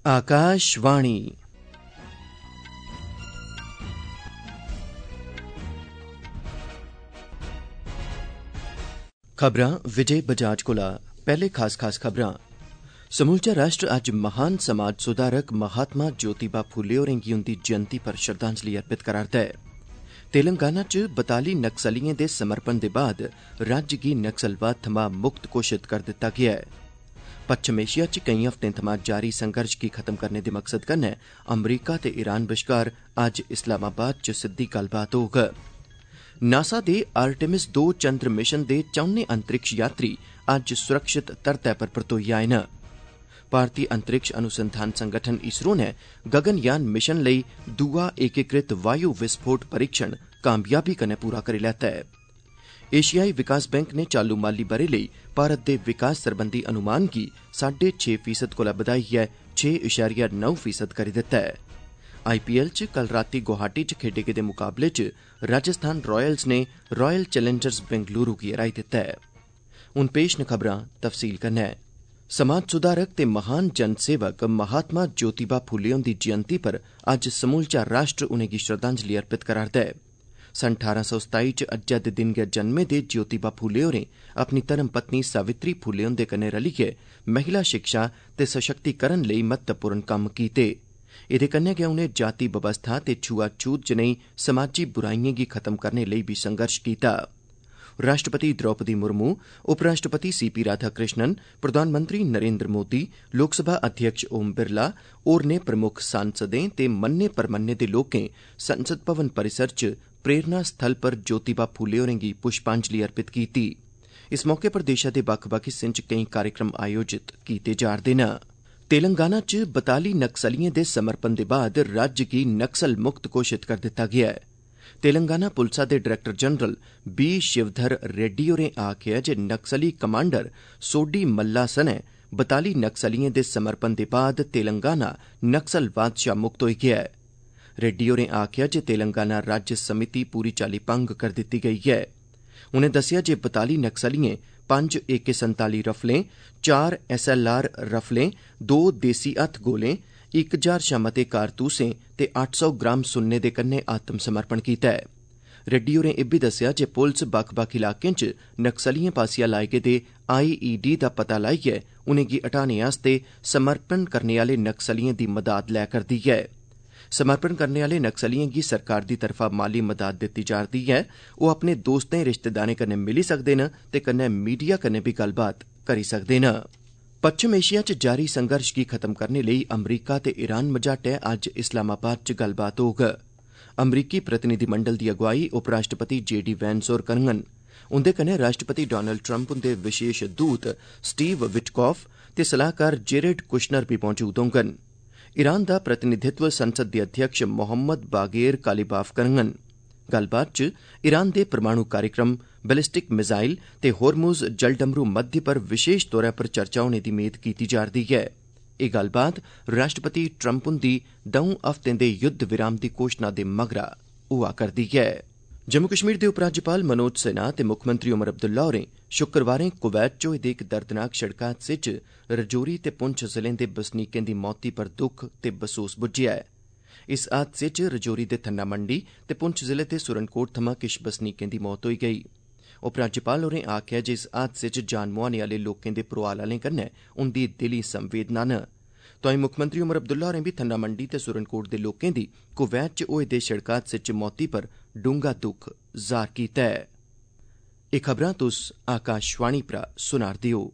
आकाशवाणी खबरां विजय बजाज कोला। पहले खास खबरां। समूलचा राष्ट्र अज्ज महान समाज सुधारक महात्मा ज्योतिबा फुले होरें गी उंदी जयंती पर श्रद्धांजलि अर्पित करा'रदा ऐ। तेलंगाना च 42 नक्सलिएं दे समर्पण दे बाद राज्य गी नक्सलवाद थमां मुक्त घोषित कर दित्ता गेआ ऐ। पच्छम एशिया च केई हफ्तें थमां जारी संघर्ष गी खत्म करने दे मकसद कन्नै अमरीका ते ईरान बश्कार अज्ज इस्लामाबाद च सिद्दी गल्लबात होग। नासा दे आर्टेमिस 2 चंद्र मिशन दे 4 अंतरिक्ष यात्री अज्ज सुरक्षित धरतै पर परतोई आए न। भारतीय अंतरिक्ष अनुसंधान संगठन इसरो ने गगनयान मिशन लेई दूआ एकीकृत वायु विस्फोट परीक्षण कामयाबी कन्नै पूरा करी लैता ऐ। एशियाई विकास बैंक ने चालू माली ब'रे लेई भारत दे विकास सरबंधी अनुमान गी 6.5% कोला बधाइयै 6.9% करी दित्ता ऐ। IPL च कल रातीं गुवाहाटी च खेडे गेदे मुकाबले च राजस्थान रॉयल्स ने रॉयल चैलेंजर्स बेंगलुरू गी हराई दित्ता ऐ। हुण पेश न खबरां तफसील कन्नै। समाज सुधारक ते महान जनसेवक महात्मा ज्योतिबा फुले हुंदी जयंती पर अज्ज समूलचा राष्ट्र उनेंगी श्रद्धांजलि अर्पित करा'रदा ऐ। सन 1827 च अज्जै दे दिन गै जन्मे दे ज्योतिबा फुले होरें अपनी धर्मपत्नी सावित्री फुले हुंदे कन्नै रलियै महिला शिक्षा ते सशक्तिकरण लेई महत्वपूर्ण कम्म कीते। एह्दे कन्नै गै उनें जाति बवस्था ते छुआछूत जनेही समाजी बुराइयें गी खत्म करने लेई भी संघर्ष कीता। राष्ट्रपति द्रौपदी मुर्मू, उपराष्ट्रपति CP राधाकृष्णन, प्रधानमंत्री नरेंद्र मोदी, लोकसभा अध्यक्ष ओम बिरला, होरनें प्रमुख सांसदें ते मन्ने परमन्ने दे लोकें संसद भवन परिसर च प्रेरणा स्थल पर ज्योतिबा फुले होरें गी पुष्पांजलि अर्पित कीती। इस मौके पर देशै दे बक्ख-बक्ख हिस्सें च केई कार्यक्रम आयोजित कीते जा'रदे न। तेलंगाना च 42 नक्सलिएं दे समर्पण दे बाद राज्य गी नक्सल मुक्त घोषित कर दित्ता गेआ ऐ। तेलंगाना पुलसा दे director general B. Shivdhar Reddy होरें आखेआ जे नक्सली कमांडर सोडी मल्ला सनै 42 नक्सलिएं दे समर्पण दे बाद तेलंगाना नक्सलवाद शा मुक्त होई गेआ ऐ। रेड्डी होरें आखेआ जे तेलंगाना राज्य समिति पूरी चाल्ली भंग कर दित्ती गेई ऐ। उनें दस्सेआ जे 42 नक्सलिएं 5 AK-47 रफलें, 4 SLR रफलें, 2 देसी हत्थ गोलें, 1000 शा मते कारतूसें ते 800 ग्राम सुन्ने दे कन्नै आत्म समर्पण कीता ऐ। रेड्डी होरें इब्बी दस्सेआ जे पुलस बक्ख-बक्ख इलाकें च नक्सलिएं पास्सेआ लाए गेदे IED दा पता लाइयै उनेंगी हटाने आस्तै समर्पण करने आह्ले नक्सलिएं दी मदाद लै करदी ऐ। समर्पण करने आह्ले नक्सलिएं गी सरकार दी तरफा माली मदाद दित्ती जा'रदी ऐ। ओह् अपने दोस्तें रिश्तेदारें कन्नै मिली सकदे न ते कन्नै मीडिया कन्नै बी गल्लबात करी सकदे न। पच्छम एशिया च जारी संघर्ष गी खत्म करने लेई अमरीका ते ईरान मझाटै अज्ज इस्लामाबाद च गल्लबात होग। अमरीकी प्रतिनिधिमंडल दी अगुवाई उपराष्ट्रपति JD वैंस होर करङन। उंदे कन्नै राष्ट्रपति डोनाल्ड ट्रंप हुंदे विशेष दूत स्टीव विटकॉफ ते सलाहकार जेरेड कुशनर बी मौजूद होङन। ईरान दा प्रतिनिधित्व संसद दे अध्यक्ष मोहम्मद बागेर कालिबाफ करङन। गल्लबात च ईरान दे परमाणु कार्यक्रम, बैलिस्टिक मिसाइल ते होरमुज जलडमरू मध्य पर विशेष तौर पर चर्चा होने दी मेद कीती जा'रदी ऐ। एह् गल्लबात राष्ट्रपति ट्रंप हुंदी 2 हफ्तें दे युद्ध विराम दी घोषणा दे मगरा होआ करदी ऐ। जम्मू कश्मीर दे उपराज्यपाल मनोज सिन्हा ते मुक्खमंत्री उमर अब्दुल्ला होरें शुक्रवारें कुवैत च होए दे इक दर्दनाक सड़क हादसे च रजौरी ते पुंछ जिलें दे बसनीकें दी मौती पर दुख ते बसोस बुज्झेआ ऐ। इस हादसे च रजौरी दे थन्ना मंडी ते पुंछ जिले दे सुरनकोट थमां किश बसनीकें दी मौत होई गेई। उपराज्यपाल होरें आखेआ जे इस हादसे च जान मुहाने आह्ले लोकें दे परोआल आह्लें कन्नै उंदी दिली संवेदना न। तोआईं मुक्खमंत्री उमर अब्दुल्ला होरें बी थन्ना मंडी ते सुरनकोट दे लोकें दी कुवैत च होए दे सड़क हादसे च मौती पर डूंगा दुख जाह्र कीता ऐ। एह् खबरां तुस आकाशवाणी परा सुना'रदे ओ।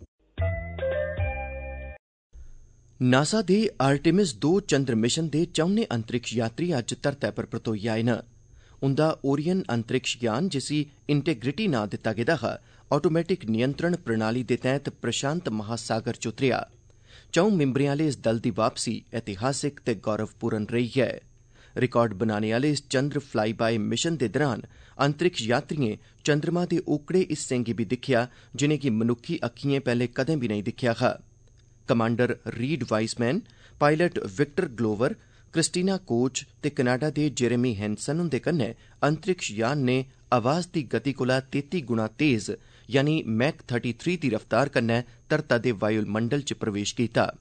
नासा दे आर्टेमिस 2 चंद्र मिशन दे 4 अंतरिक्ष यात्री अज्ज धरतै पर परतोई आए न। उंदा ओरियन अंतरिक्ष यान, जिसी इंटेग्रिटी नांऽ दित्ता गेदा हा, ऑटोमैटिक नियंत्रण प्रणाली दे तैह्त प्रशांत महासागर च उतरेआ। 4 मिंबरें आह्ले इस दल दी वापसी ऐतिहासिक ते गौरवपूर्ण रेही ऐ। रिकार्ड बनाने आह्ले इस चंद्र फ्लाई बाय मिशन दे दरान अंतरिक्ष यात्रिएं चंद्रमा दे ओकड़े हिस्सें गी बी दिक्खेआ जिनेंगी मनुक्खी अक्खिएं पैह्ले कदें बी नेईं दिक्खेआ हा। Commander Reid Wiseman, pilot Victor Glover, Christina Koch ते कनाडा दे जेरेमी हैंसन हुंदे कन्नै अंतरिक्ष यान ने आवाज दी गति कोला 33 गुणा तेज यानी मैक 33 दी रफ्तार कन्नै धरता दे वायुमंडल च प्रवेश कीता।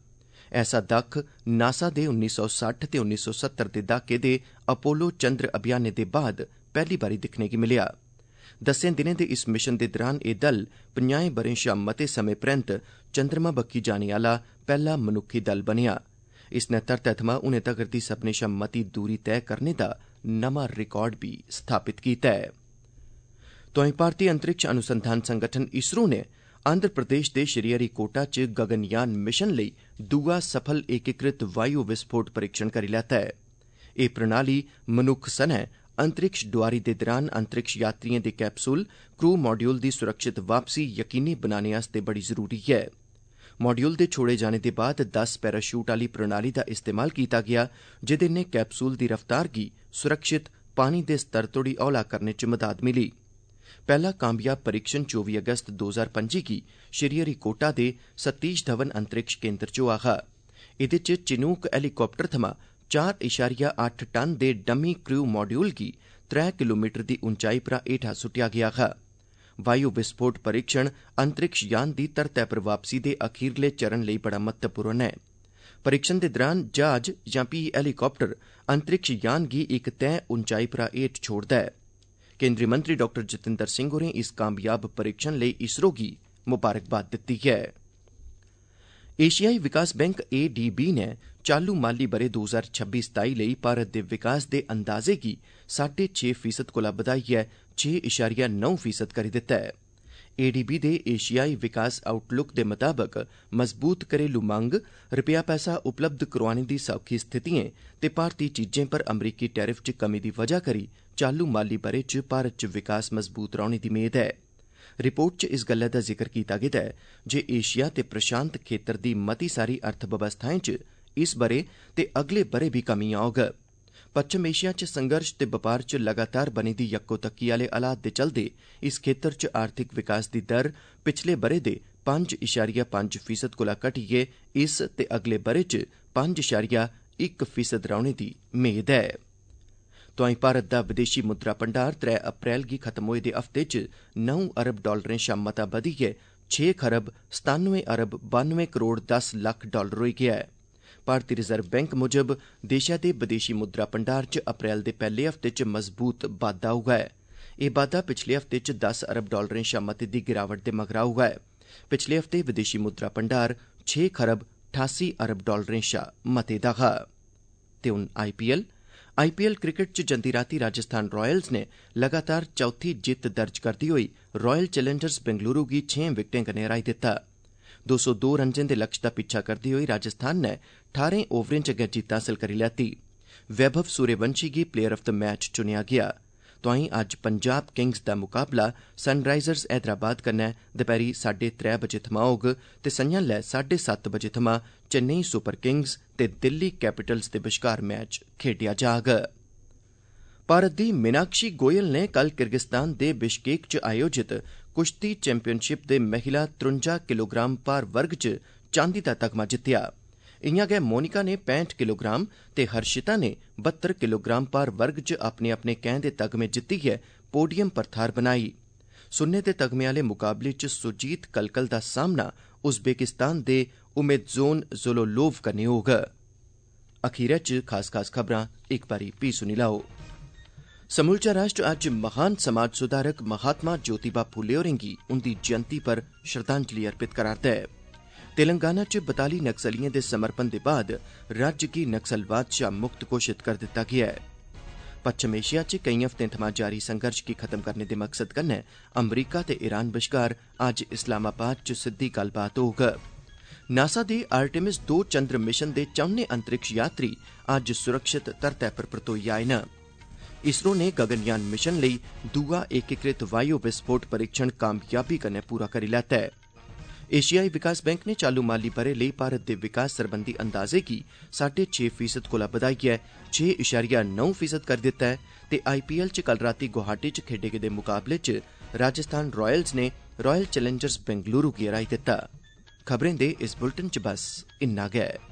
ऐसा दक्ख नासा दे 1960 ते 1970 दे दहाके दे अपोलो चंद्र अभियानें दे बाद पैहली बारी दिक्खने गी मिलेआ। 10 दिनें दे इस मिशन दे दौरान एह् दल 50 ब'रें शा मते समें परैंत चंद्रमा बक्खी जाने आह्ला पैह्ला मनुक्खी दल बनेआ। इसनै धरतै थमां हुनै तगर दी सब्भनें शा मती दूरी तैऽ करने दा नमां रिकार्ड बी स्थापित कीता ऐ। तोआईं भारतीय अंतरिक्ष अनुसंधान संगठन इसरो ने आंध्र प्रदेश दे श्रीहरिकोटा च गगनयान मिशन लेई दूआ सफल एकीकृत वायु विस्फोट परीक्षण करी लैता ऐ। एह् प्रणाली मनुक्ख सनै अंतरिक्ष डोआरी दे दौरान अंतरिक्ष यात्रिएं दे कैप्सूल क्रू मॉड्यूल दी सुरक्षित वापसी यकीनी बनाने आस्तै बड़ी जरूरी ऐ। मॉड्यूल दे छोड़े जाने दे बाद 10 पैराशूट आह्ली प्रणाली दा इस्तेमाल कीता गेआ, जेह्दे नै कैप्सूल दी रफ्तार गी सुरक्षित पानी दे स्तर तोड़ी हौला करने च मदाद मिली। पैह्ला कामयाब परीक्षण 24 अगस्त 2025 गी श्रीहरिकोटा दे सतीश धवन अंतरिक्ष केंद्र च होआ हा। एह्दे च चिनूक हेलीकाप्टर थमां 4.8 टन दे डमी क्रू मॉड्यूल गी 3 किलोमीटर दी उंचाई परा हेठा सुट्टेआ गेआ हा। वायु विस्फोट परीक्षण अंतरिक्ष यान दी धरतै पर वापसी दे अखीरले चरण लेई बड़ा महत्वपूर्ण ऐ। परीक्षण दे दौरान जहाज जां फ्ही हेलीकाप्टर अंतरिक्ष यान गी इक तैऽ उंचाई परा हेठ छोड़दा ऐ। केंद्री मंत्री डॉक्टर जितेंद्र सिंह होरें इस कामयाब परीक्षण लेई इसरो गी मुबारकबाद दित्ती ऐ। एशियाई विकास बैंक ADB ने चालू माली ब'रे 2026-27 लेई भारत दे विकास दे अंदाजे गी 6.5% कोला बधाइयै 6.9% करी दित्ता ऐ। ADB दे एशियाई विकास आउटलुक दे मताबक मजबूत घरेलू मंग, रपेआ पैसा उपलब्ध करोआने दी सौखी स्थितिएं ते भारती चीजें पर अमरीकी टैरिफ च कमी दी वजह करी चालू माली ब'रे च भारत च विकास मजबूत रौह्ने दी मेद ऐ। रिपोर्ट च इस गल्लै दा जिक्र कीता गेदा ऐ जे एशिया ते प्रशांत खेतर दी मती सारी अर्थव्यवस्थाएं च इस ब'रे ते अगले ब'रे बी कमी औग। पच्छम एशिया च संघर्ष ते बपार च लगातार बनी दी यक्कोतक्की आह्ले हालात दे चलदे इस खेतर च आर्थिक विकास दी दर पिछले ब'रे दे 5.5% कोला घटियै इस ते अगले ब'रे च 5.1% रौह्ने दी मेद ऐ। तोआईं भारत दा विदेशी मुद्रा भंडार 3 अप्रैल गी खत्म होए दे हफ्ते च $9 अरब शा मता बधियै 6 खरब 97 अरब 92 करोड़ 10 लक्ख डॉलर होई गेआ ऐ। भारती रिजर्व बैंक मुजब देशै दे विदेशी मुद्रा भंडार च अप्रैल दे पैह्ले हफ्ते च मजबूत बाद्दा होआ ऐ। एह् बाद्दा पिछले हफ्ते च $10 अरब शा मते दी गिरावट दे मगरा होआ ऐ। पिछले हफ्ते विदेशी मुद्रा भंडार 6 खरब 88 अरब शा मते दा हा। ते हुन IPL क्रिकेट च जंदी रातीं राजस्थान रॉयल्स ने लगातार चौथी जित्त दर्ज करदे होई रॉयल चैलेंजर्स बेंगलुरु गी 6 विकेटें कन्नै हराई दित्ता। 202 रन्नें दे लक्ष्य दा पिच्छा करदे होई राजस्थान ने 18 ओवरें च गै जित्त हासल करी लैती। वैभव सूर्यवंशी गी प्लेयर ऑफ द मैच चुनेआ गेआ। तोआईं अज्ज पंजाब किंग्स दा मुकाबला सनराइजर्स हैदराबाद कन्नै दपैह्री 3:30 बजे थमां होग ते संझां 7:30 बजे थमां चेन्नई सुपर किंग्स ते दिल्ली कैपिटल्स दे बश्कार मैच खेड्डेआ जाग। भारत दी मीनाक्षी गोयल ने कल किर्गिस्तान दे बिश्केक च आयोजित कुश्ती चैंपियनशिप दे महिला 53 किलोग्राम भार वर्ग च चांदी दा तगमा जित्तेआ। इयां गै मोनिका ने 65 किलोग्राम ते हर्षिता ने 72 किलोग्राम भार वर्ग च अपने अपने कैं दे तगमे जित्तियै पोडियम पर थाह्र बनाई। सुन्ने दे तगमे आह्ले मुकाबले च सुजीत कलकल दा सामना उज़बेकिस्तान दे उमेदजोन ज़ोलोलोव कन्नै होग। अखीरै च खास खबरां इक बारी फ्ही सुनी लैओ। समूलचा राष्ट्र अज्ज महान समाज सुधारक महात्मा ज्योतिबा फुले होरें गी उंदी जयंती पर श्रद्धांजलि अर्पित करा'रदा ऐ। तेलंगाना च 42 नक्सलियें दे समर्पण दे बाद राज्य गी नक्सलवाद शा मुक्त घोषित कर दित्ता गेआ ऐ। पच्छम एशिया च केई हफ्तें थमां जारी संघर्ष गी खत्म करने दे मकसद कन्नै अमरीका ते ईरान बश्कार अज्ज इस्लामाबाद च सिद्धी गल्लबात होग। नासा दे आर्टेमिस 2 चंद्र मिशन दे 4 अंतरिक्ष यात्री अज्ज सुरक्षित धरतै पर परतोई आए न। इसरो ने गगनयान मिशन लेई दूआ एकीकृत वायु विस्फोट परीक्षण कामयाबी कन्नै पूरा करी लैता ऐ। एशियाई विकास बैंक ने चालू माली ब'रे लेई भारत दे विकास सरबंधी अंदाजे गी 6.5% कोला बधाइयै 6.9% करी दित्ता ऐ ते IPL च कल रातीं गुवाहाटी च खेड्डे गेदे मुकाबले च राजस्थान रॉयल्स ने रॉयल चैलेंजर्स बेंगलुरु गी हराई दित्ता। खबरें दे इस बुलेटिन च बस इन्ना गै।